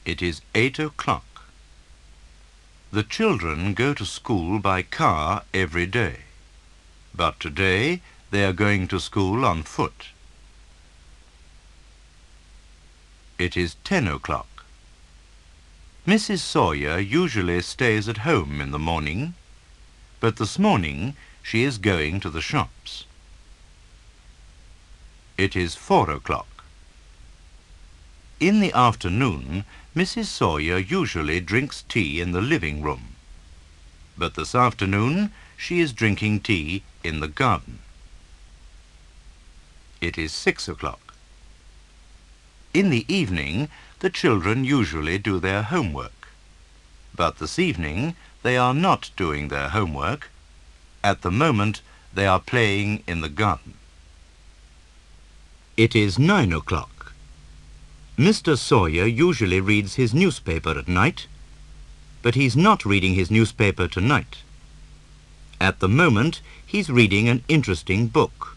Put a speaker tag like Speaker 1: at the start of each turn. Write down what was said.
Speaker 1: It is 8 o'clock. The children go to school by car every day, but today they are going to school on foot. It is 10 o'clock. Mrs. Sawyer usually stays at home in the morning, but this morning she is going to the shops. It is 4 o'clock. In the afternoon, Mrs. Sawyer usually drinks tea in the living room, but this afternoon she is drinking tea in the garden. It is 6 o'clock. In the evening, the children usually do their homework, but this evening they are not doing their homework. At the moment, they are playing in the garden. It is 9 o'clock. Mr. Sawyer usually reads his newspaper at night, but he's not reading his newspaper tonight. At the moment, he's reading an interesting book.